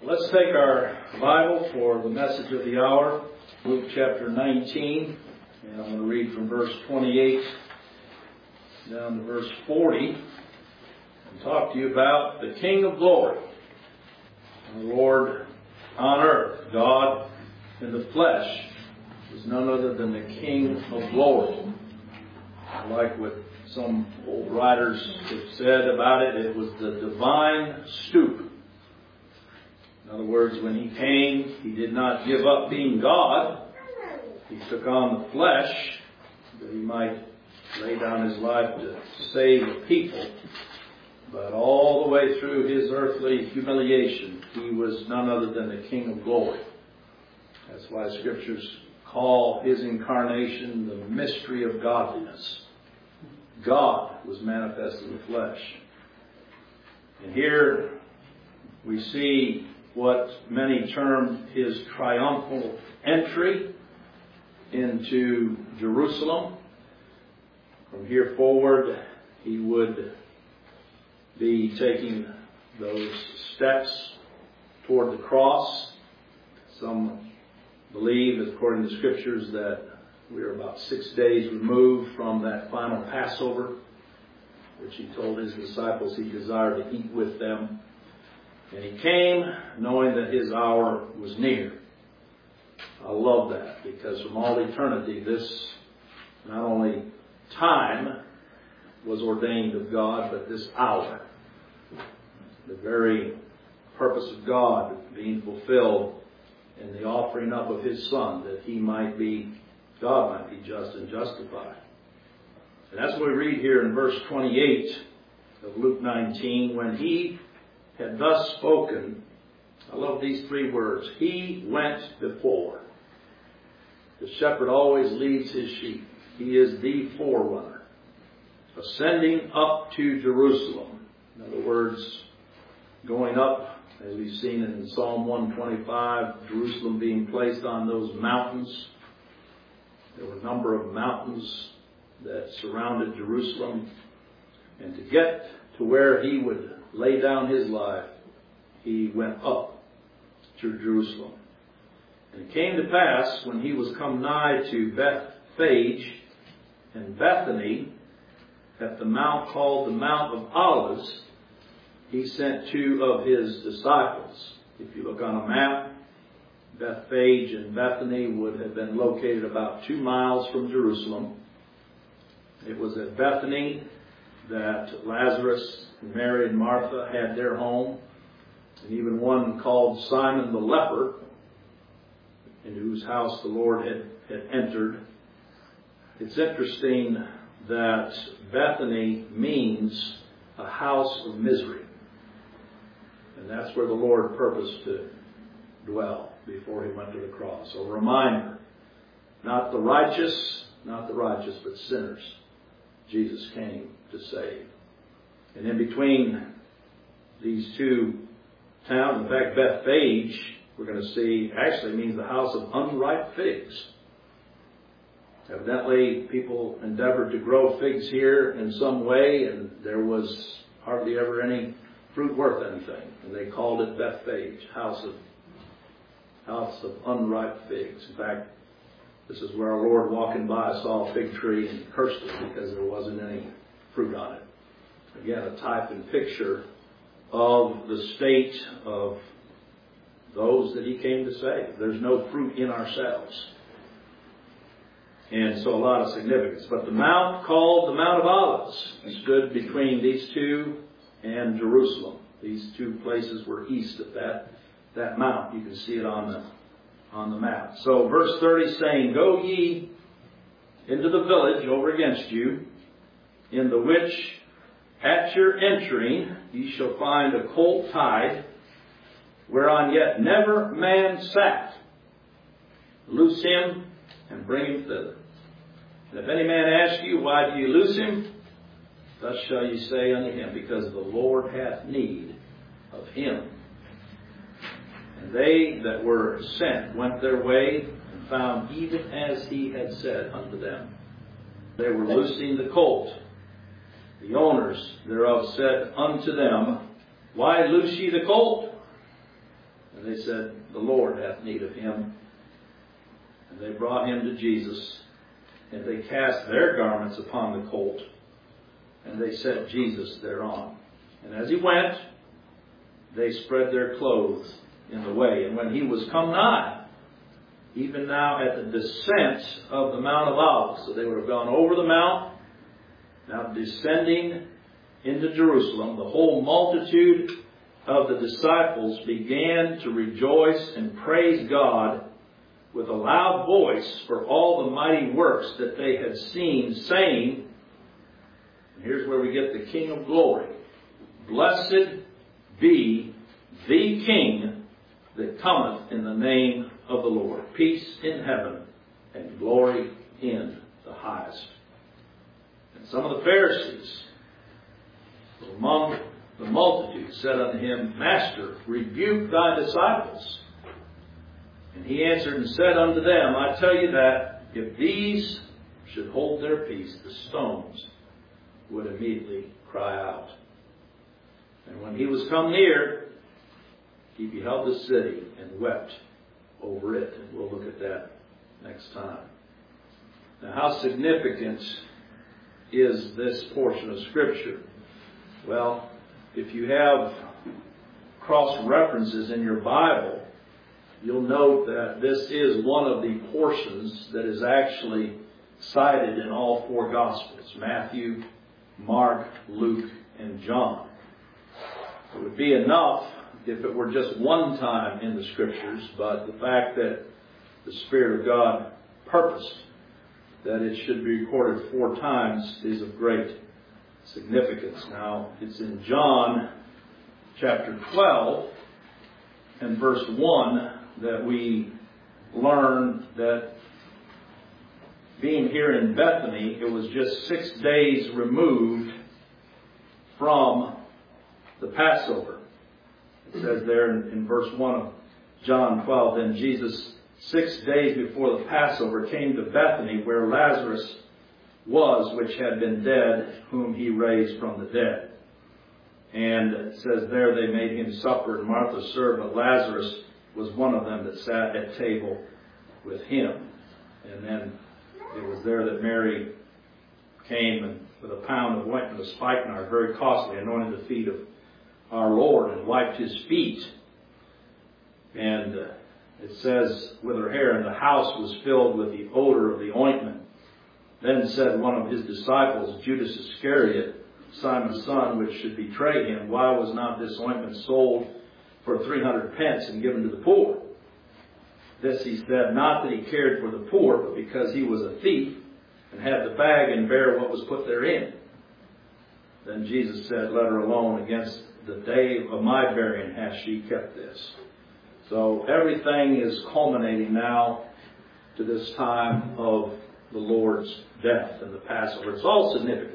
Let's take our Bible for the message of the hour, Luke chapter 19, and I'm going to read from verse 28 down to verse 40 and talk to you about the King of Glory, the Lord on earth. God in the flesh is none other than the King of Glory. I like what some old writers have said about it. It was the divine stoop. In other words, when he came, he did not give up being God. He took on the flesh that he might lay down his life to save the people. But all the way through his earthly humiliation, he was none other than the King of Glory. That's why the Scriptures call his incarnation the mystery of godliness. God was manifest in the flesh. And here we see what many term his triumphal entry into Jerusalem. From here forward, he would be taking those steps toward the cross. Some believe, according to Scriptures, that we are about 6 days removed from that final Passover, which he told his disciples he desired to eat with them. And he came knowing that his hour was near. I love that, because from all eternity, this not only time was ordained of God, but this hour, the very purpose of God being fulfilled in the offering up of his Son, that God might be just and justified. And that's what we read here in verse 28 of Luke 19, when he had thus spoken. I love these three words. He went before. The shepherd always leads his sheep. He is the forerunner. Ascending up to Jerusalem. In other words, going up, as we've seen in Psalm 125, Jerusalem being placed on those mountains. There were a number of mountains that surrounded Jerusalem. And to get to where he would lay down his life, he went up to Jerusalem. And it came to pass, when he was come nigh to Bethphage and Bethany, at the mount called the Mount of Olives, he sent two of his disciples. If you look on a map, Bethphage and Bethany would have been located about 2 miles from Jerusalem. It was at Bethany that Lazarus and Mary and Martha had their home, and even one called Simon the leper, into whose house the Lord had entered. It's interesting that Bethany means a house of misery. And that's where the Lord purposed to dwell before he went to the cross. A reminder, not the righteous, but sinners, Jesus came to save. And in between these two towns, in fact, Bethphage, we're going to see, actually means the house of unripe figs. Evidently, people endeavored to grow figs here in some way, and there was hardly ever any fruit worth anything. And they called it Bethphage, house of unripe figs. In fact, this is where our Lord, walking by, saw a fig tree and cursed it because there wasn't any fruit on it. Again, a type and picture of the state of those that he came to save. There's no fruit in ourselves. And so a lot of significance. But the mount called the Mount of Olives stood between these two and Jerusalem. These two places were east of that mount. You can see it on the map. So verse 30 saying, Go ye into the village over against you, in the which at your entering ye shall find a colt tied, whereon yet never man sat. Loose him and bring him thither. And if any man ask you, Why do you loose him? Thus shall you say unto him, Because the Lord hath need of him. And they that were sent went their way, and found even as he had said unto them. They were loosing the colt. The owners thereof said unto them, Why loose ye the colt? And they said, the Lord hath need of him. And they brought him to Jesus, and they cast their garments upon the colt, and they set Jesus thereon. And as he went, they spread their clothes in the way. And when he was come nigh, even now at the descent of the Mount of Olives, so they would have gone over the mount, now descending into Jerusalem, the whole multitude of the disciples began to rejoice and praise God with a loud voice for all the mighty works that they had seen, saying, and here's where we get the King of glory, Blessed be the King that cometh in the name of the Lord. Peace in heaven and glory in the highest. And some of the Pharisees among the multitude said unto him, Master, rebuke thy disciples. And he answered and said unto them, I tell you that if these should hold their peace, the stones would immediately cry out. And when he was come near, he beheld the city and wept over it. And we'll look at that next time. Now, how significant is this portion of Scripture? Well, if you have cross-references in your Bible, you'll note that this is one of the portions that is actually cited in all four Gospels, Matthew, Mark, Luke, and John. It would be enough if it were just one time in the Scriptures, but the fact that the Spirit of God purposed that it should be recorded 4 times is of great significance. Now, it's in John chapter 12 and verse 1 that we learn that being here in Bethany, it was just 6 days removed from the Passover. It says there in verse 1 of John 12, Then Jesus, 6 days before the Passover, came to Bethany, where Lazarus was, which had been dead, whom he raised from the dead. And it says there they made him supper, and Martha served, but Lazarus was one of them that sat at table with him. And then it was there that Mary came and with a pound of ointment of spikenard, very costly, anointed the feet of our Lord and wiped his feet. And it says with her hair, and the house was filled with the odor of the ointment. Then said one of his disciples, Judas Iscariot, Simon's son, which should betray him, why was not this ointment sold for 300 pence and given to the poor? This he said, not that he cared for the poor, but because he was a thief, and had the bag and bare what was put therein. Then Jesus said, let her alone, against the day of my burying hath she kept this. So everything is culminating now to this time of the Lord's death and the Passover. It's all significant.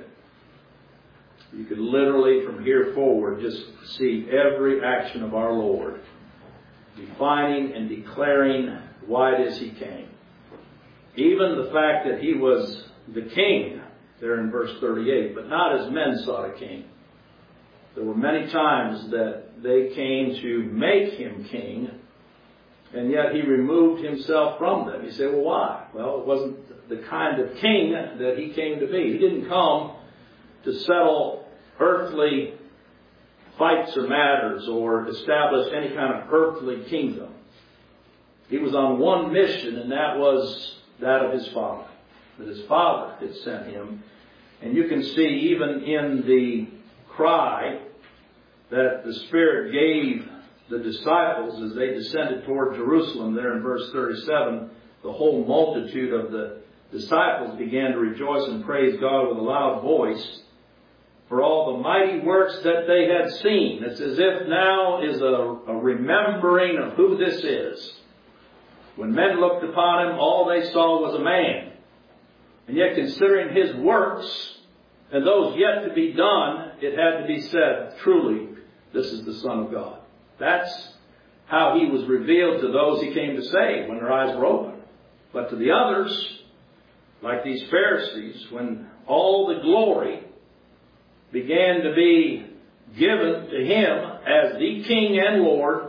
You could literally, from here forward, just see every action of our Lord, defining and declaring why it is he came. Even the fact that he was the king, there in verse 38, but not as men sought a king. There were many times that they came to make him king, and yet he removed himself from them. You say, well, why? Well, it wasn't the kind of king that he came to be. He didn't come to settle earthly fights or matters or establish any kind of earthly kingdom. He was on one mission, and that was that of his Father, that his Father had sent him. And you can see even in the cry that the Spirit gave the disciples as they descended toward Jerusalem, there in verse 37, the whole multitude of the disciples began to rejoice and praise God with a loud voice for all the mighty works that they had seen. It's as if now is a remembering of who this is. When men looked upon him, all they saw was a man. And yet, considering his works and those yet to be done, it had to be said, truly, this is the Son of God. That's how he was revealed to those he came to save when their eyes were open. But to the others, like these Pharisees, when all the glory began to be given to him as the King and Lord,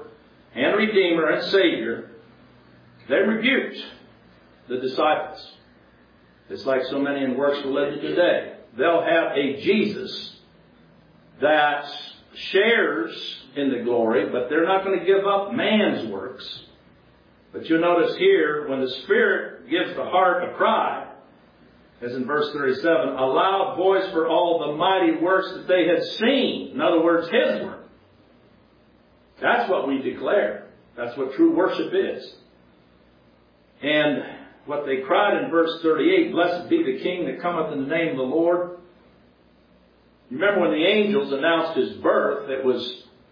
and Redeemer and Savior, they rebuked the disciples. It's like so many in works religion today. They'll have a Jesus that shares in the glory, but they're not going to give up man's works. But you'll notice here, when the Spirit gives the heart a cry, as in verse 37, a loud voice for all the mighty works that they had seen. In other words, His work. That's what we declare. That's what true worship is. And what they cried in verse 38, blessed be the King that cometh in the name of the Lord. You remember when the angels announced His birth, it was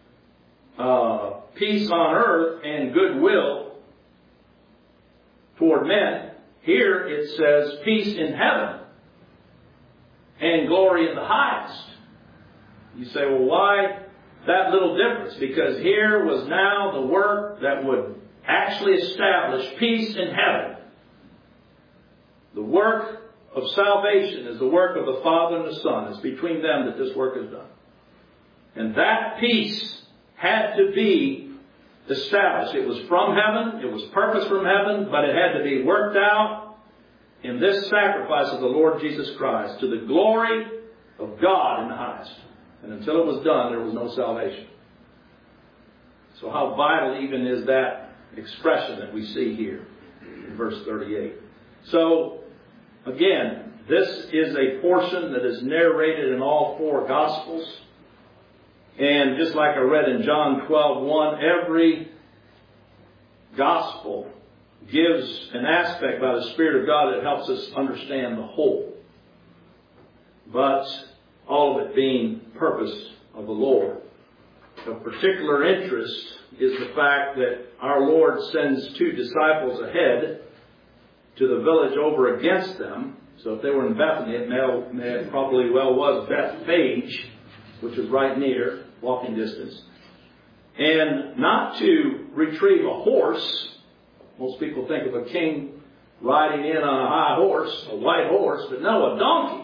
peace on earth and goodwill toward men. Here it says peace in heaven and glory in the highest. You say, well, why that little difference? Because here was now the work that would actually establish peace in heaven. The work of salvation is the work of the Father and the Son. It's between them that this work is done. And that peace had to be established. It was from heaven. It was purposed from heaven. But it had to be worked out in this sacrifice of the Lord Jesus Christ to the glory of God in the highest. And until it was done, there was no salvation. So how vital even is that expression that we see here in verse 38. So, again, this is a portion that is narrated in all four Gospels. And just like I read in John 12:1, every Gospel gives an aspect by the Spirit of God that helps us understand the whole. But all of it being purpose of the Lord. Of particular interest is the fact that our Lord sends two disciples ahead to the village over against them. So if they were in Bethany, it probably was Bethphage, which was right near, walking distance. And not to retrieve a horse. Most people think of a king riding in on a high horse, a white horse, but no, a donkey.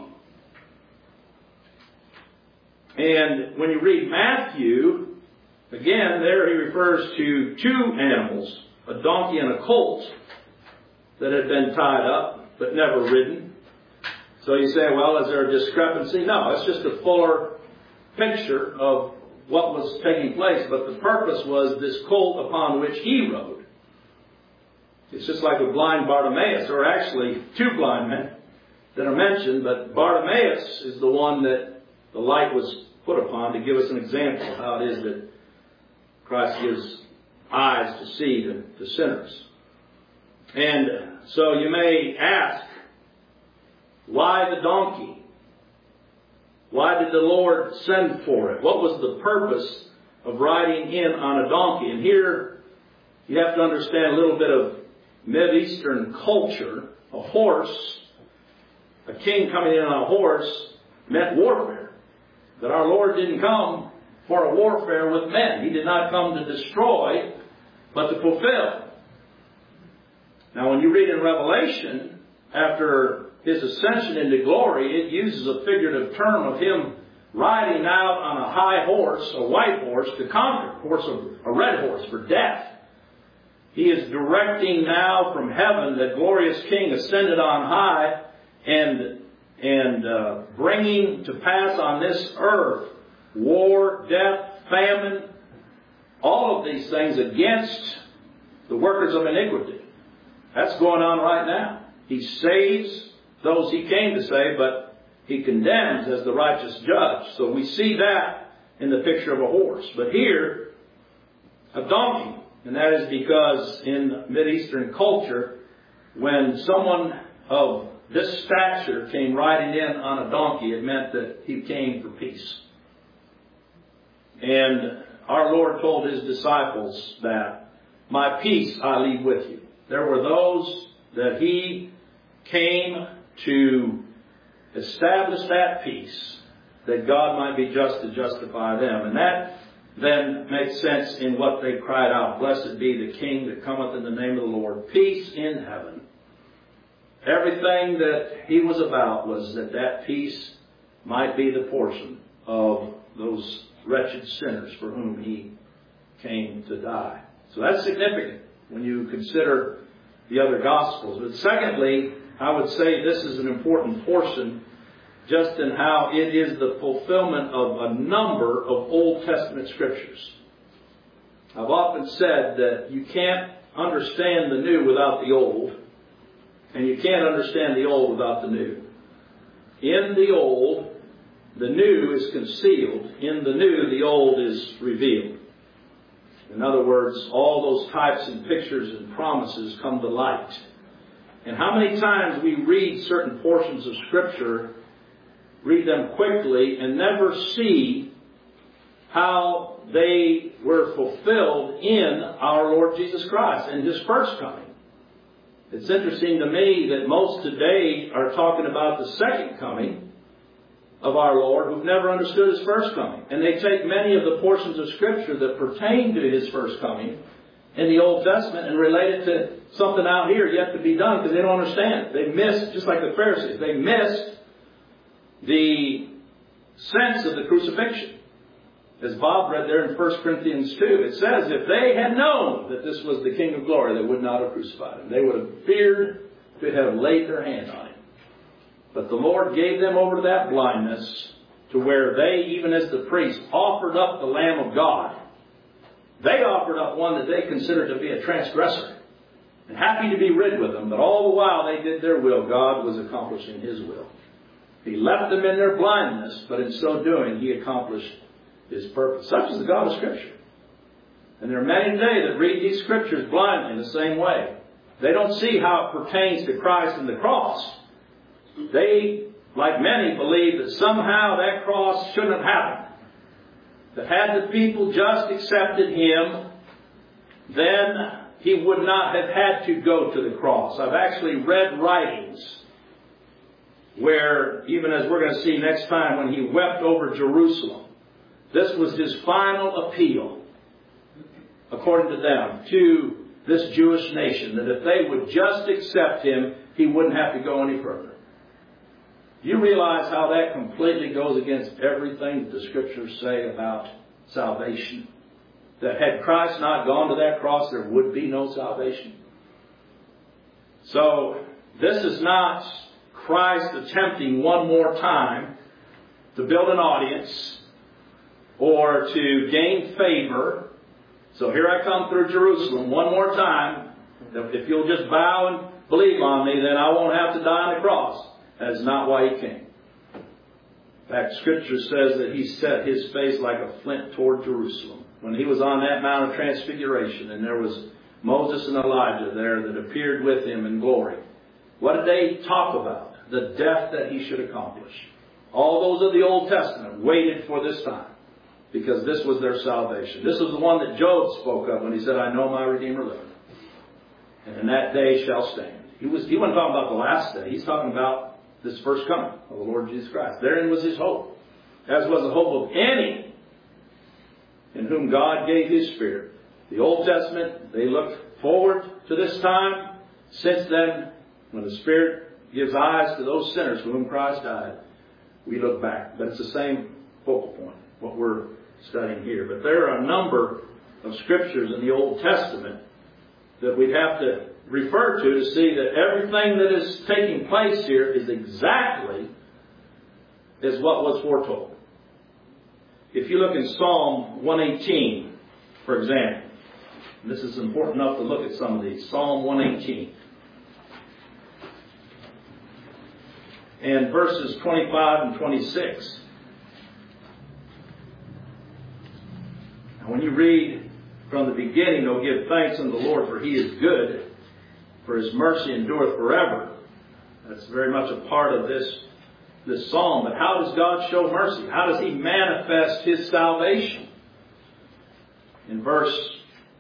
And when you read Matthew, again, there he refers to two animals, a donkey and a colt, that had been tied up but never ridden. So you say, well, is there a discrepancy? No, it's just a fuller picture of what was taking place. But the purpose was this colt upon which he rode. It's just like with blind Bartimaeus, or actually two blind men that are mentioned, but Bartimaeus is the one that the light was put upon to give us an example of how it is that Christ gives eyes to see to sinners. And so you may ask, why the donkey? Why did the Lord send for it? What was the purpose of riding in on a donkey? And here you have to understand a little bit of Mideastern culture. A horse, a king coming in on a horse, meant warfare. That our Lord didn't come for a warfare with men. He did not come to destroy, but to fulfill. Now, when you read in Revelation, after His ascension into glory, it uses a figurative term of Him riding out on a high horse, a white horse, to conquer. Of course, a red horse for death. He is directing now from heaven, that glorious King ascended on high, and bringing to pass on this earth war, death, famine, all of these things against the workers of iniquity. That's going on right now. He saves those He came to save, but He condemns as the righteous judge. So we see that in the picture of a horse. But here, a donkey. And that is because in Mideastern culture, when someone of this stature came riding in on a donkey, it meant that he came for peace. And our Lord told His disciples that, my peace I leave with you. There were those that He came to establish that peace, that God might be just to justify them. And that then makes sense in what they cried out. Blessed be the King that cometh in the name of the Lord. Peace in heaven. Everything that He was about was that peace might be the portion of those wretched sinners for whom He came to die. So that's significant when you consider the other Gospels. But secondly, I would say this is an important portion just in how it is the fulfillment of a number of Old Testament Scriptures. I've often said that you can't understand the new without the old, and you can't understand the old without the new. In the old, the new is concealed. In the new, the old is revealed. In other words, all those types and pictures and promises come to light. And how many times we read certain portions of Scripture, read them quickly, and never see how they were fulfilled in our Lord Jesus Christ and His first coming. It's interesting to me that most today are talking about the second coming of our Lord who've never understood His first coming. And they take many of the portions of Scripture that pertain to His first coming in the Old Testament and relate it to something out here yet to be done because they don't understand. They missed, just like the Pharisees, they missed the sense of the crucifixion. As Bob read there in 1 Corinthians 2, it says, if they had known that this was the King of glory, they would not have crucified Him. They would have feared to have laid their hand on Him. But the Lord gave them over to that blindness to where they, even as the priests, offered up the Lamb of God. They offered up one that they considered to be a transgressor and happy to be rid with them. But all the while they did their will, God was accomplishing His will. He left them in their blindness, but in so doing, He accomplished His purpose. Such is the God of Scripture. And there are many today that read these Scriptures blindly in the same way. They don't see how it pertains to Christ and the cross. They, like many, believe that somehow that cross shouldn't have happened. That had the people just accepted Him, then He would not have had to go to the cross. I've actually read writings where, even as we're going to see next time, when He wept over Jerusalem, this was His final appeal, according to them, to this Jewish nation, that if they would just accept Him, He wouldn't have to go any further. Do you realize how that completely goes against everything that the Scriptures say about salvation? That had Christ not gone to that cross, there would be no salvation. So, this is not Christ attempting one more time to build an audience or to gain favor. So here I come through Jerusalem one more time. If you'll just bow and believe on me, then I won't have to die on the cross. That is not why He came. In fact, Scripture says that He set His face like a flint toward Jerusalem. When He was on that Mount of Transfiguration and there was Moses and Elijah there that appeared with Him in glory. What did they talk about? The death that He should accomplish. All those of the Old Testament waited for this time because this was their salvation. This was the one that Job spoke of when he said, I know my Redeemer liveth, and in that day shall stand. He wasn't talking about the last day. He's talking about this first coming of the Lord Jesus Christ. Therein was His hope, as was the hope of any in whom God gave His Spirit. The Old Testament, they looked forward to this time. Since then, when the Spirit gives eyes to those sinners for whom Christ died, we look back. But it's the same focal point, what we're studying here. But there are a number of Scriptures in the Old Testament that we'd have to refer to see that everything that is taking place here is exactly as what was foretold. If you look in Psalm 118, for example, this is important enough to look at some of these. Psalm 118. And verses 25 and 26. Now when you read from the beginning, "Oh, give thanks unto the Lord, for He is good, for His mercy endureth forever." That's very much a part of this psalm. But how does God show mercy? How does He manifest His salvation? In verse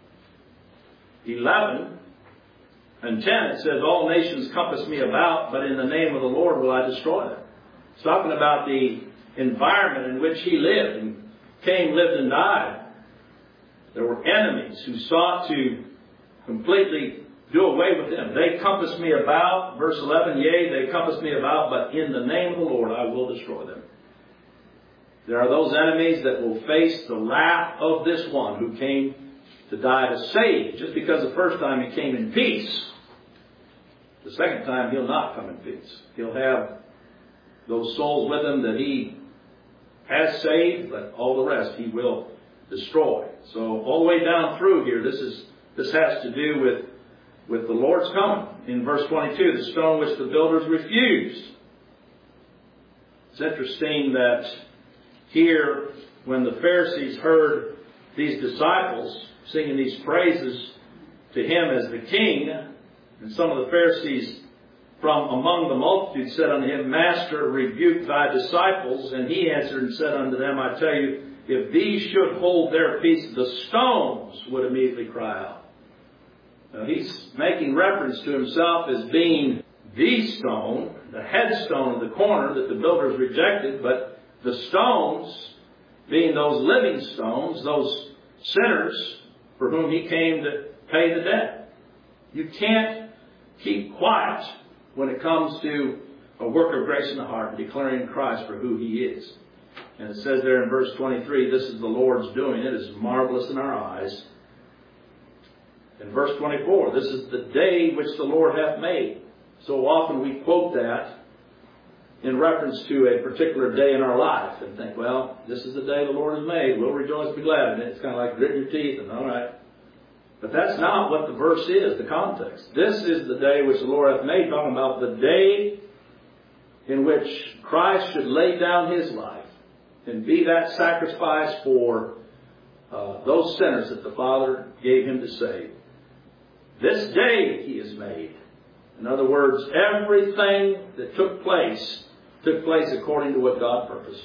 11 and 10 it says, "All nations compass me about, but in the name of the Lord will I destroy them." It's talking about the environment in which He lived and came, lived, and died. There were enemies who sought to completely do away with Him. "They compass me about," verse 11, "Yea, they compass me about, but in the name of the Lord I will destroy them." There are those enemies that will face the wrath of this one who came to die to save. Just because the first time He came in peace, the second time He'll not come in peace. He'll have those souls with Him that He has saved, but all the rest He will destroy. So all the way down through here, this has to do with the Lord's coming. In verse 22, the stone which the builders refused. It's interesting that here, when the Pharisees heard these disciples singing these praises to Him as the King, and some of the Pharisees from among the multitude said unto Him, Master, rebuke Thy disciples. And He answered and said unto them, I tell you, if these should hold their peace, the stones would immediately cry out. Now, He's making reference to Himself as being the stone, the headstone of the corner that the builders rejected, but the stones being those living stones, those sinners for whom He came to pay the debt. You can't keep quiet when it comes to a work of grace in the heart and declaring Christ for who He is. And it says there in verse 23, this is the Lord's doing. It is marvelous in our eyes. In verse 24, this is the day which the Lord hath made. So often we quote that in reference to a particular day in our life and think, well, this is the day the Lord has made. We'll rejoice and be glad in it. It's kind of like gritting your teeth and all right. But that's not what the verse is, the context. This is the day which the Lord hath made, talking about the day in which Christ should lay down His life and be that sacrifice for those sinners that the Father gave Him to save. This day He has made. In other words, everything that took place according to what God purposed.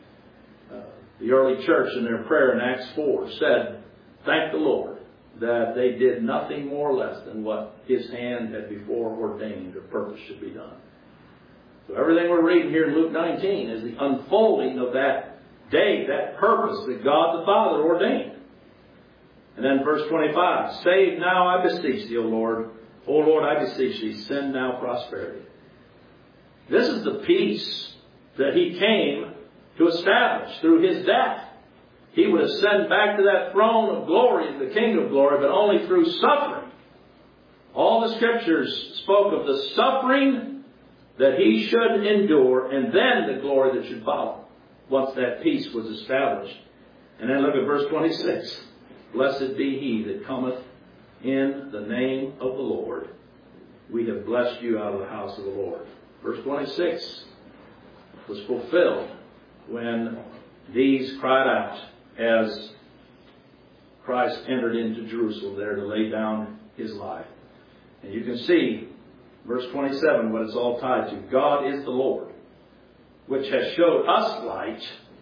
The early church in their prayer in Acts 4 said, thank the Lord that they did nothing more or less than what His hand had before ordained or purpose should be done. So everything we're reading here in Luke 19 is the unfolding of that day, that purpose that God the Father ordained. And then verse 25, save now, I beseech Thee, O Lord. O Lord, I beseech Thee, send now prosperity. This is the peace that He came to establish through His death. He would ascend back to that throne of glory, the King of glory, but only through suffering. All the Scriptures spoke of the suffering that He should endure and then the glory that should follow once that peace was established. And then look at verse 26. Blessed be He that cometh in the name of the Lord. We have blessed you out of the house of the Lord. Verse 26 was fulfilled when these cried out as Christ entered into Jerusalem there to lay down His life. And you can see, verse 27, what it's all tied to. God is the Lord, which has showed us light.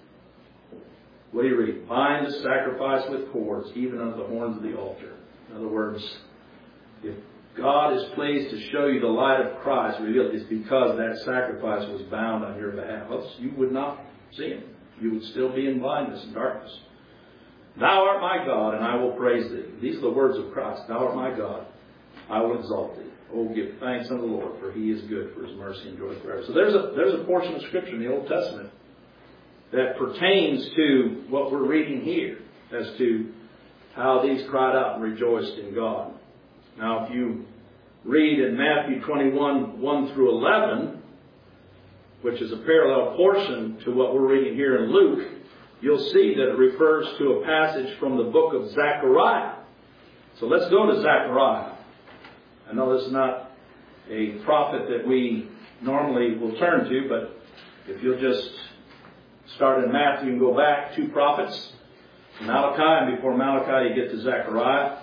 What do you read? Bind the sacrifice with cords, even unto the horns of the altar. In other words, if God is pleased to show you the light of Christ revealed, it's because that sacrifice was bound on your behalf. Else you would not see Him. You would still be in blindness and darkness. Thou art my God, and I will praise Thee. These are the words of Christ. Thou art my God, I will exalt Thee. Oh, give thanks unto the Lord, for He is good, for His mercy endureth forever. So there's a portion of Scripture in the Old Testament that pertains to what we're reading here as to how these cried out and rejoiced in God. Now, if you read in Matthew 21, 1 through 11, which is a parallel portion to what we're reading here in Luke, you'll see that it refers to a passage from the book of Zechariah. So let's go to Zechariah. I know this is not a prophet that we normally will turn to, but if you'll just start in Matthew and go back 2 prophets, Malachi, and before Malachi you get to Zechariah.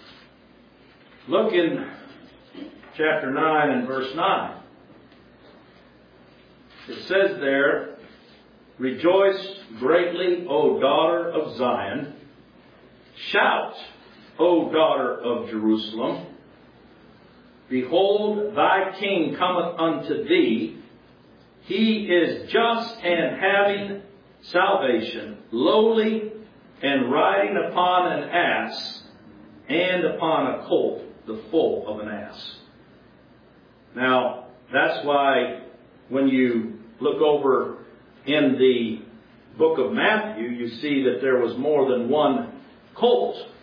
Look in chapter 9 and verse 9. It says there, rejoice greatly, O daughter of Zion. Shout, O daughter of Jerusalem. Behold, thy king cometh unto thee. He is just and having salvation, lowly and riding upon an ass and upon a colt, the foal of an ass. Now, that's why when you look over in the book of Matthew, you see that there was more than one colt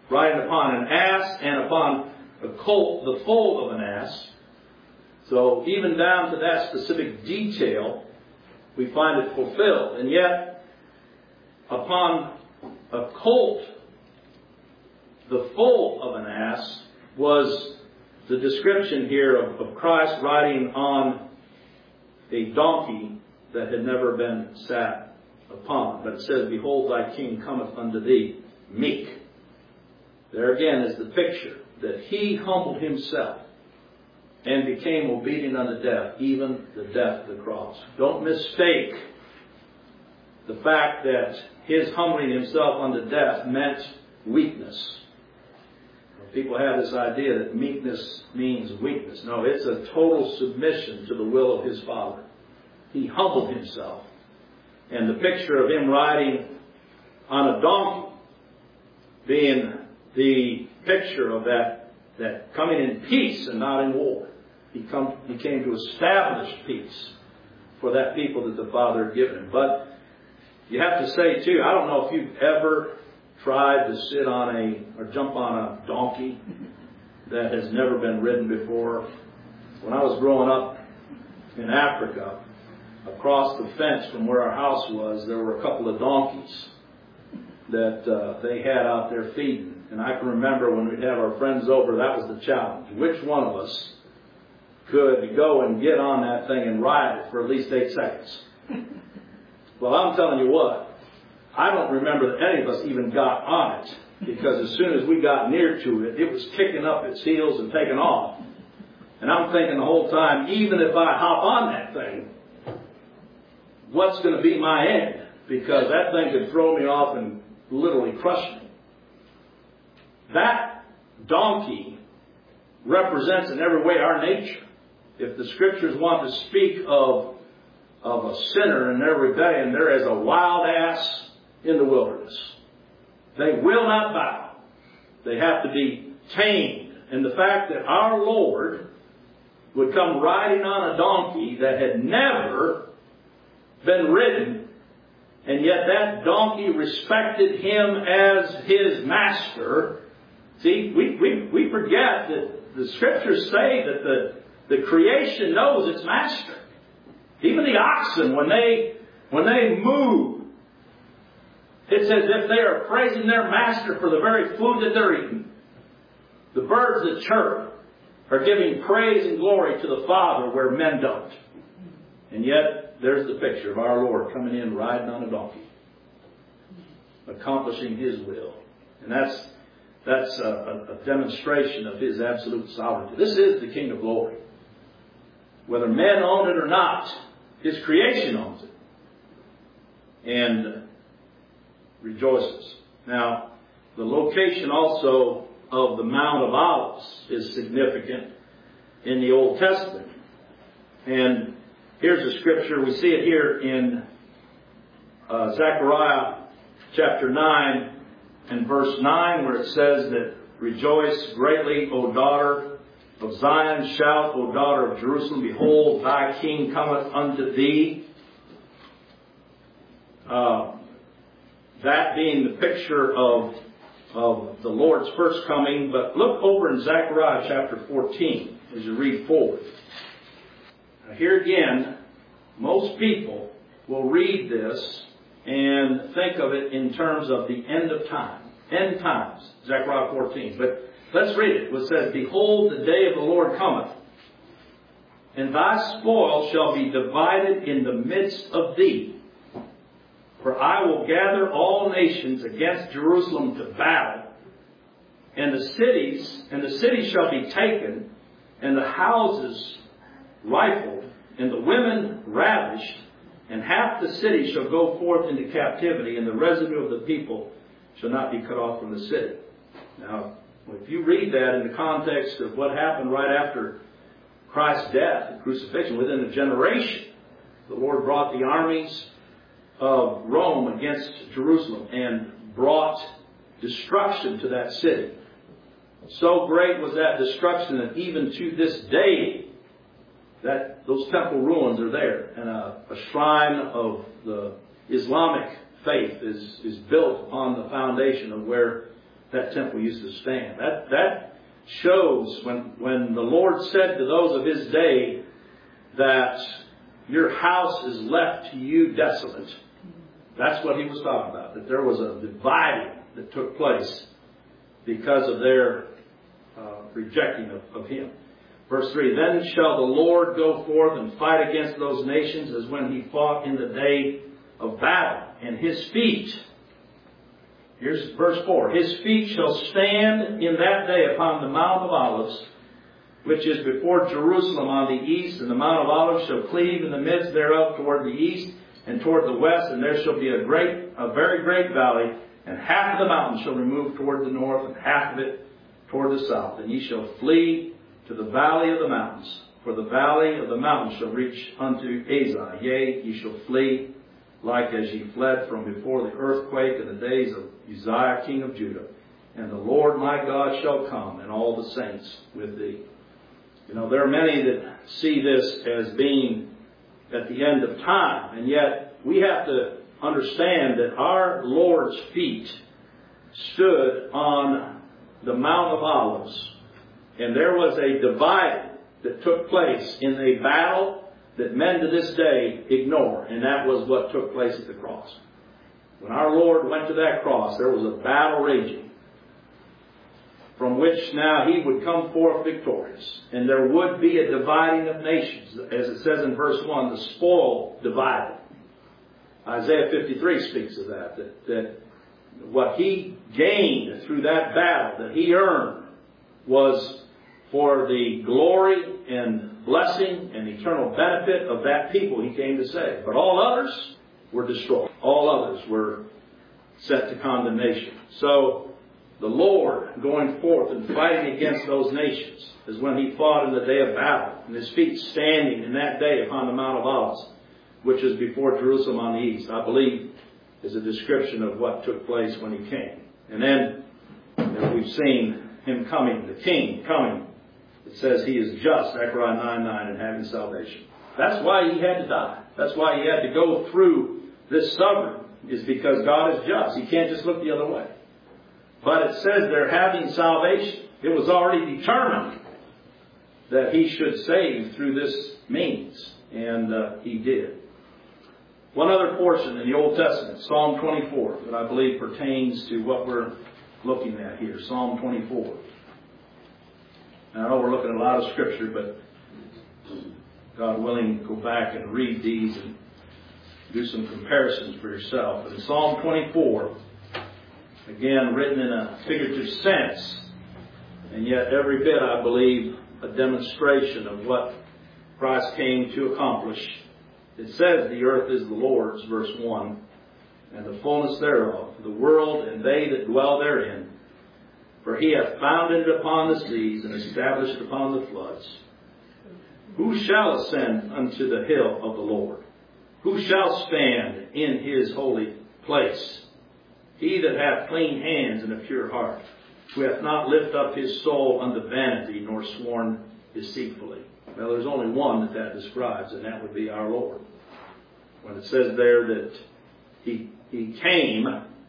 riding upon an ass and upon a colt, the foal of an ass. So even down to that specific detail, we find it fulfilled. And yet, upon a colt, the foal of an ass, was the description here of Christ riding on a donkey that had never been sat upon. But it says, "Behold, thy king cometh unto thee, meek." There again is the picture that he humbled himself and became obedient unto death, even the death of the cross. Don't mistake the fact that his humbling himself unto death meant weakness. People have this idea that meekness means weakness. No, it's a total submission to the will of his Father. He humbled himself. And the picture of him riding on a donkey being the picture of that coming in peace and not in war. He came to establish peace for that people that the Father had given him. But you have to say, too, I don't know if you've ever tried to sit on or jump on a donkey that has never been ridden before. When I was growing up in Africa, across the fence from where our house was, there were a couple of donkeys that they had out there feeding. And I can remember when we'd have our friends over, that was the challenge. Which one of us could go and get on that thing and ride it for at least 8 seconds? Well, I'm telling you what, I don't remember that any of us even got on it, because as soon as we got near to it, it was kicking up its heels and taking off. And I'm thinking the whole time, even if I hop on that thing, what's going to be my end? Because that thing could throw me off and literally crush me. That donkey represents in every way our nature. If the Scriptures want to speak of a sinner in their rebellion, there is a wild ass in the wilderness. They will not bow. They have to be tamed. And the fact that our Lord would come riding on a donkey that had never been ridden, and yet that donkey respected him as his master. See, we forget that the Scriptures say that the creation knows its master. Even the oxen, when they move, it's as if they are praising their master for the very food that they're eating. The birds that chirp are giving praise and glory to the Father where men don't. And yet, there's the picture of our Lord coming in riding on a donkey, accomplishing His will. And that's a demonstration of His absolute sovereignty. This is the King of glory. Whether men own it or not, His creation owns it and rejoices. Now, the location also of the Mount of Olives is significant in the Old Testament. And here's a scripture. We see it here in Zechariah chapter 9 and verse 9, where it says that, "Rejoice greatly, O daughter of Zion. Shout, O daughter of Jerusalem. Behold, thy king cometh unto thee." That being the picture of the Lord's first coming. But look over in Zechariah chapter 14 as you read forward. Now here again, most people will read this and think of it in terms of the end of time. End times. Zechariah 14. But let's read it. It says, "Behold, the day of the Lord cometh, and thy spoil shall be divided in the midst of thee. For I will gather all nations against Jerusalem to battle, and the cities shall be taken, and the houses rifled, and the women ravished, and half the city shall go forth into captivity, and the residue of the people shall not be cut off from the city." Now, if you read that in the context of what happened right after Christ's death and crucifixion, within a generation, the Lord brought the armies of Rome against Jerusalem and brought destruction to that city. So great was that destruction that even to this day, that those temple ruins are there, and a shrine of the Islamic faith is built upon the foundation of where that temple used to stand. That shows when the Lord said to those of His day that your house is left to you desolate. That's what He was talking about. That there was a dividing that took place because of their rejecting of Him. Verse 3, then shall the Lord go forth and fight against those nations as when He fought in the day of battle. And His feet, here's verse 4, His feet shall stand in that day upon the Mount of Olives, which is before Jerusalem on the east, and the Mount of Olives shall cleave in the midst thereof toward the east and toward the west, and there shall be a very great valley, and half of the mountain shall remove toward the north, and half of it toward the south. And ye shall flee to the valley of the mountains, for the valley of the mountains shall reach unto Azai. Yea, ye shall flee like as ye fled from before the earthquake in the days of Uzziah king of Judah. And the Lord my God shall come, and all the saints with thee. You know, there are many that see this as being at the end of time, and yet we have to understand that our Lord's feet stood on the Mount of Olives, and there was a dividing that took place in a battle that men to this day ignore, and that was what took place at the cross. When our Lord went to that cross, there was a battle raging, from which now He would come forth victorious. And there would be a dividing of nations. As it says in verse 1, the spoil divided. Isaiah 53 speaks of that what He gained through that battle, that He earned, was for the glory and blessing and eternal benefit of that people He came to save. But all others were destroyed. All others were set to condemnation. So the Lord going forth and fighting against those nations is when He fought in the day of battle, and His feet standing in that day upon the Mount of Olives, which is before Jerusalem on the east, I believe is a description of what took place when He came. And then, as we've seen Him coming, the King coming, it says He is just, Zechariah 9:9, and having salvation. That's why He had to die. That's why He had to go through this suffering, is because God is just. He can't just look the other way. But it says they're having salvation. It was already determined that He should save through this means. And He did. One other portion in the Old Testament, Psalm 24, that I believe pertains to what we're looking at here. Psalm 24. Now, I know we're looking at a lot of Scripture, but God willing, go back and read these and do some comparisons for yourself. But in Psalm 24, again, written in a figurative sense, and yet every bit, I believe, a demonstration of what Christ came to accomplish. It says, the earth is the Lord's, verse 1, and the fullness thereof, the world and they that dwell therein. For He hath founded it upon the seas and established it upon the floods. Who shall ascend unto the hill of the Lord? Who shall stand in His holy place? He that hath clean hands and a pure heart, who hath not lifted up his soul unto vanity, nor sworn deceitfully. Well, there's only one that describes, and that would be our Lord. When it says there that He came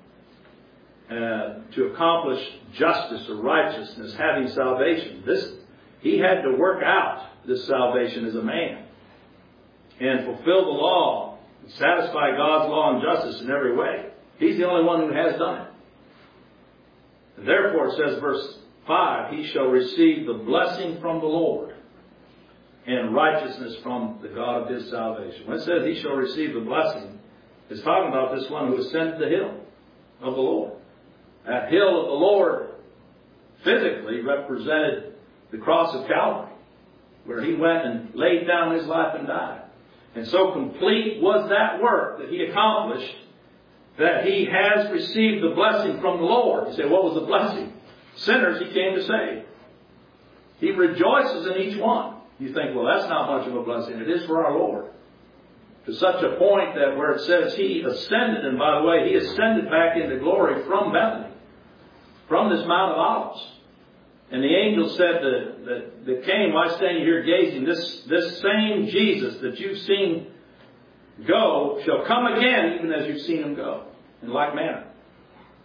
to accomplish justice or righteousness, having salvation. He had to work out this salvation as a man and fulfill the law, and satisfy God's law and justice in every way. He's the only one who has done it. And therefore, it says, verse 5, He shall receive the blessing from the Lord and righteousness from the God of His salvation. When it says He shall receive the blessing, it's talking about this one who ascended the hill of the Lord. That hill of the Lord physically represented the cross of Calvary, where He went and laid down His life and died. And so complete was that work that He accomplished, that He has received the blessing from the Lord. You say, what was the blessing? Sinners He came to save. He rejoices in each one. You think, well, that's not much of a blessing. It is for our Lord. To such a point that where it says He ascended, and by the way, He ascended back into glory from Bethany, from this Mount of Olives. And the angel said that came, why stand you here gazing? This same Jesus that you've seen go shall come again, even as you've seen Him go, in like manner.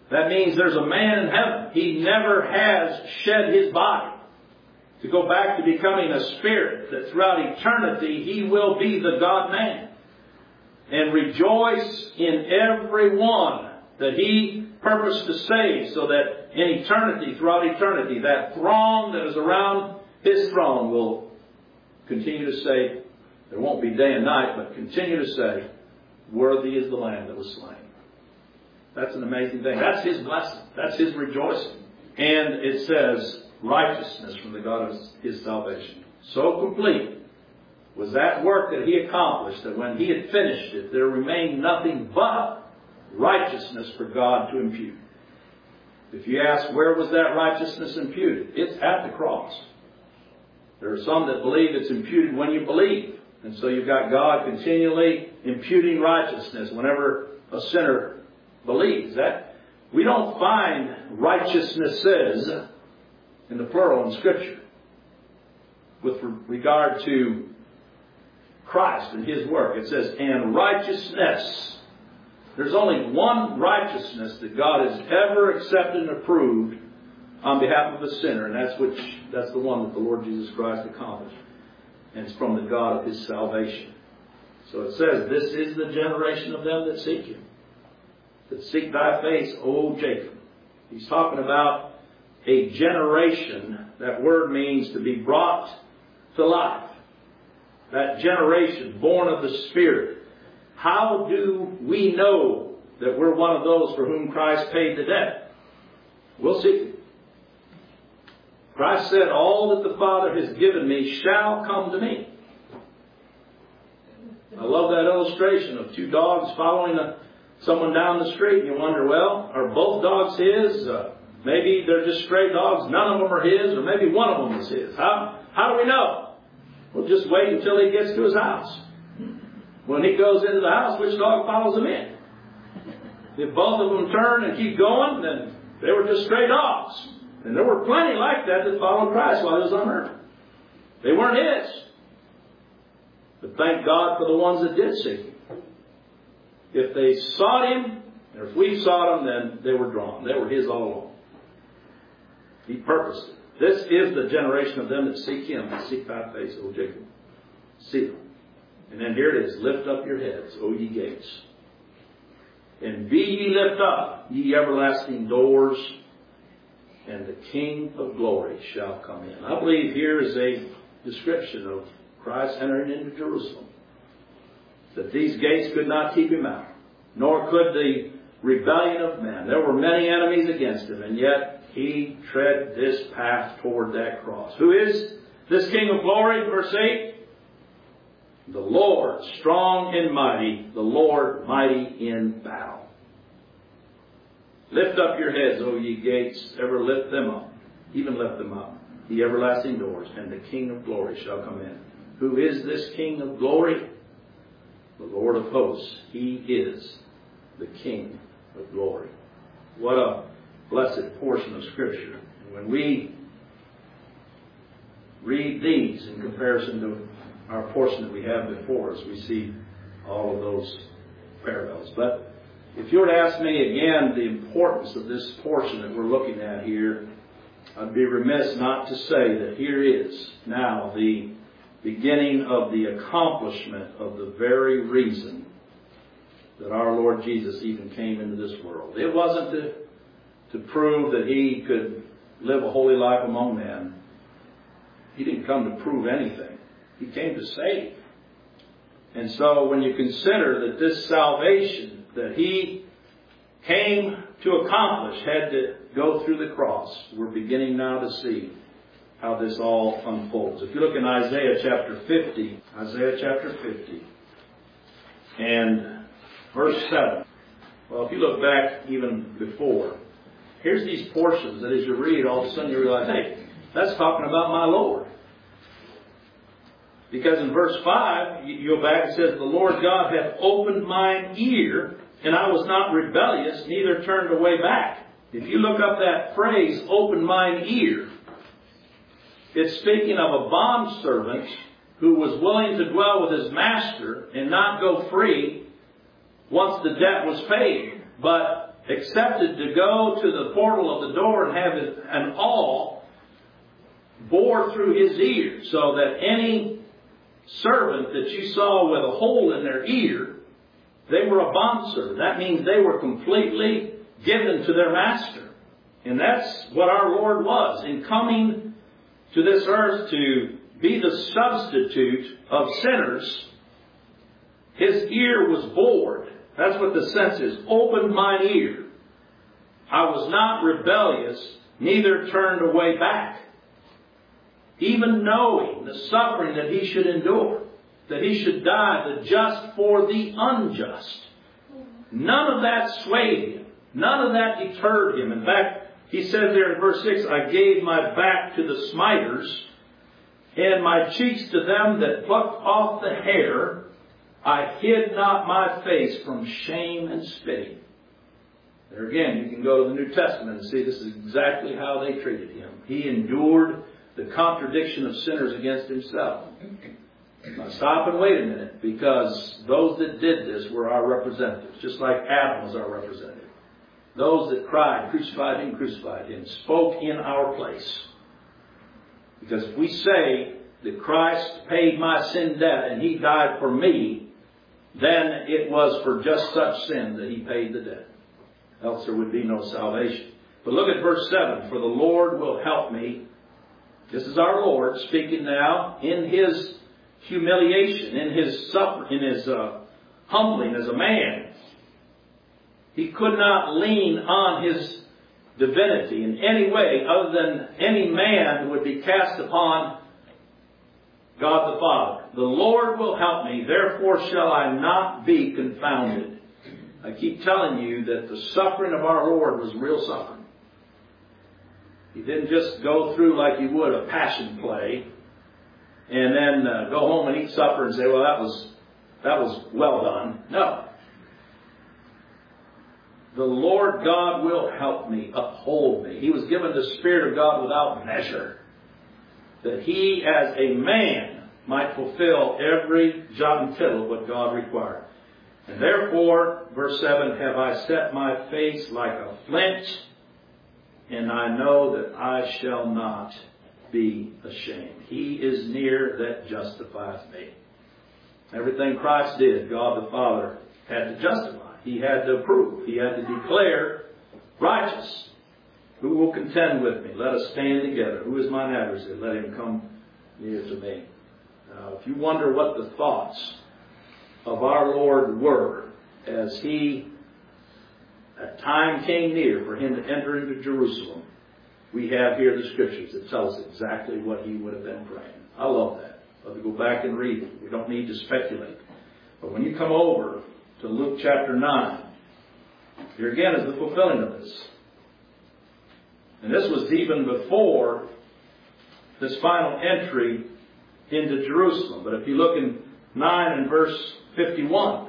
That means there's a man in heaven. He never has shed his body to go back to becoming a spirit, that throughout eternity he will be the God-man. And rejoice in every one that he purposed to save, so that in eternity, throughout eternity, that throng that is around his throne will continue to say, there won't be day and night, but continue to say, worthy is the Lamb that was slain. That's an amazing thing. That's his blessing. That's his rejoicing. And it says, righteousness from the God of his salvation. So complete was that work that he accomplished, that when he had finished it, there remained nothing but righteousness for God to impute. If you ask, where was that righteousness imputed? It's at the cross. There are some that believe it's imputed when you believe. And so you've got God continually imputing righteousness whenever a sinner believes. That we don't find righteousnesses in the plural in Scripture with regard to Christ and his work. It says, and righteousness. There's only one righteousness that God has ever accepted and approved on behalf of a sinner, and that's the one that the Lord Jesus Christ accomplished. And it's from the God of his salvation. So it says, this is the generation of them that seek him, that seek thy face, O Jacob. He's talking about a generation. That word means to be brought to life. That generation born of the Spirit. How do we know that we're one of those for whom Christ paid the debt? We'll see. Christ said, all that the Father has given me shall come to me. I love that illustration of two dogs following someone down the street. And you wonder, well, are both dogs his? Maybe they're just stray dogs. None of them are his. Or maybe one of them is his. How do we know? We'll just wait until he gets to his house. When he goes into the house, which dog follows him in? If both of them turn and keep going, then they were just stray dogs. And there were plenty like that followed Christ while he was on earth. They weren't his. But thank God for the ones that did seek him. If they sought him, or if we sought him, then they were drawn. They were his all along. He purposed it. This is the generation of them that seek him, that seek thy face, O Jacob. See them. And then here it is. Lift up your heads, O ye gates. And be ye lift up, ye everlasting doors, and the King of glory shall come in. I believe here is a description of Christ entering into Jerusalem. That these gates could not keep him out, nor could the rebellion of men. There were many enemies against him, and yet he tread this path toward that cross. Who is this King of glory? Verse 8. The Lord strong and mighty, the Lord mighty in battle. Lift up your heads, O ye gates, ever lift them up, even lift them up, the everlasting doors, and the King of glory shall come in. Who is this King of glory? The Lord of hosts. He is the King of glory. What a blessed portion of Scripture. And when we read these in comparison to our portion that we have before us, we see all of those parallels. But if you were to ask me again the importance of this portion that we're looking at here, I'd be remiss not to say that here is now the beginning of the accomplishment of the very reason that our Lord Jesus even came into this world. It wasn't to prove that he could live a holy life among men. He didn't come to prove anything. He came to save. And so when you consider that this salvation that he came to accomplish had to go through the cross, we're beginning now to see how this all unfolds. If you look in Isaiah chapter 50, and verse 7. Well, if you look back even before, here's these portions that as you read, all of a sudden you realize, hey, that's talking about my Lord. Because in verse 5, you go back, it says, the Lord God hath opened mine ear, and I was not rebellious, neither turned away back. If you look up that phrase, open mine ear, it's speaking of a bondservant who was willing to dwell with his master and not go free once the debt was paid. But accepted to go to the portal of the door and have an awl bore through his ear, so that any servant that you saw with a hole in their ear, they were a bondservant. That means they were completely given to their master. And that's what our Lord was. In coming to this earth to be the substitute of sinners, his ear was bored. That's what the sense is. Opened mine ear. I was not rebellious, neither turned away back. Even knowing the suffering that he should endure, that he should die, the just for the unjust. None of that swayed him. None of that deterred him. In fact, he says there in verse 6, I gave my back to the smiters, and my cheeks to them that plucked off the hair. I hid not my face from shame and spitting. There again, you can go to the New Testament and see this is exactly how they treated him. He endured the contradiction of sinners against himself. Now stop and wait a minute, because those that did this were our representatives, just like Adam was our representative. Those that cried, crucified him, spoke in our place. Because if we say that Christ paid my sin debt and he died for me, then it was for just such sin that he paid the debt. Else there would be no salvation. But look at verse 7. For the Lord will help me. This is our Lord speaking now in his humiliation, in his suffering, in his humbling as a man. He could not lean on his divinity in any way other than any man who would be cast upon God the Father. The Lord will help me, therefore shall I not be confounded. I keep telling you that the suffering of our Lord was real suffering. He didn't just go through like you would a passion play and then go home and eat supper and say, well, that was well done. No. The Lord God will help me, uphold me. He was given the Spirit of God without measure, that he as a man might fulfill every jot and tittle of what God required. And therefore, verse 7, have I set my face like a flint, and I know that I shall not be ashamed. He is near that justifieth me. Everything Christ did, God the Father had to justify. He had to approve. He had to declare righteous. Who will contend with me? Let us stand together. Who is mine adversary? Let him come near to me. Now, if you wonder what the thoughts of our Lord were as that time came near for him to enter into Jerusalem, we have here the scriptures that tell us exactly what he would have been praying. I love that. Let me go back and read it. We don't need to speculate. But when you come over to Luke chapter 9, here again is the fulfilling of this. And this was even before this final entry into Jerusalem. But if you look in 9 and verse 51,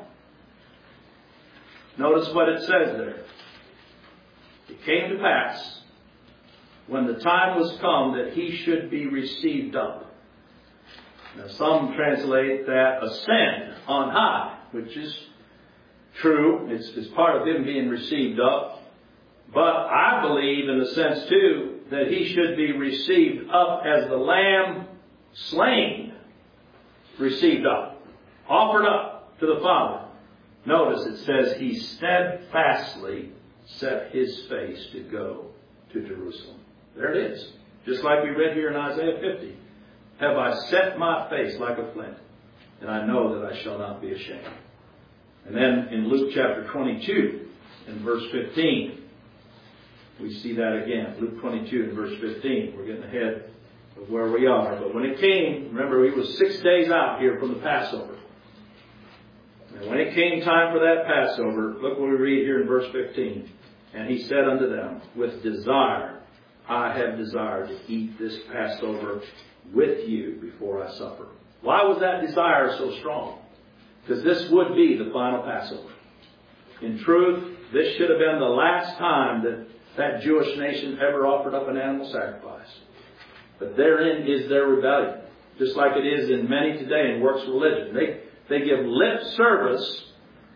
notice what it says there. It came to pass, when the time was come, that he should be received up. Now some translate that ascend on high, which is true. It's part of him being received up. But I believe in the sense too that he should be received up as the lamb slain, received up, offered up to the Father. Notice it says he steadfastly set his face to go to Jerusalem. There it is. Just like we read here in Isaiah 50. Have I set my face like a flint, and I know that I shall not be ashamed. And then in Luke chapter 22 and verse 15, we see that again. Luke 22 and verse 15. We're getting ahead of where we are. But when it came, remember, he was 6 days out here from the Passover. And when it came time for that Passover, look what we read here in verse 15. And he said unto them, with desire, I have desired to eat this Passover with you before I suffer. Why was that desire so strong? Because this would be the final Passover. In truth, this should have been the last time that Jewish nation ever offered up an animal sacrifice. But therein is their rebellion. Just like it is in many today in works religion. They give lip service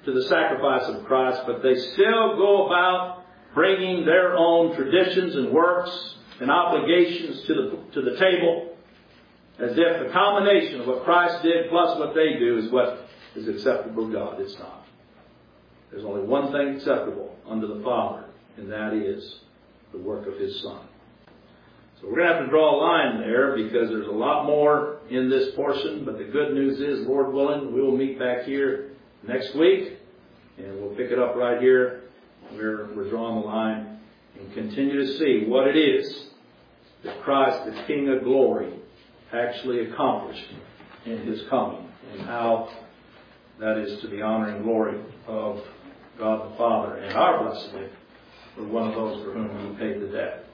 to the sacrifice of Christ, but they still go about bringing their own traditions and works and obligations to the table, as if the combination of what Christ did plus what they do is what is acceptable to God. It's not. There's only one thing acceptable unto the Father, and that is the work of His Son. So we're going to have to draw a line there, because there's a lot more in this portion. But the good news is, Lord willing, we will meet back here next week, and we'll pick it up right here where we're drawing the line and continue to see what it is that Christ, the King of glory, actually accomplished in His coming, and how that is to the honor and glory of God the Father, and our blessing for one of those for whom He paid the debt.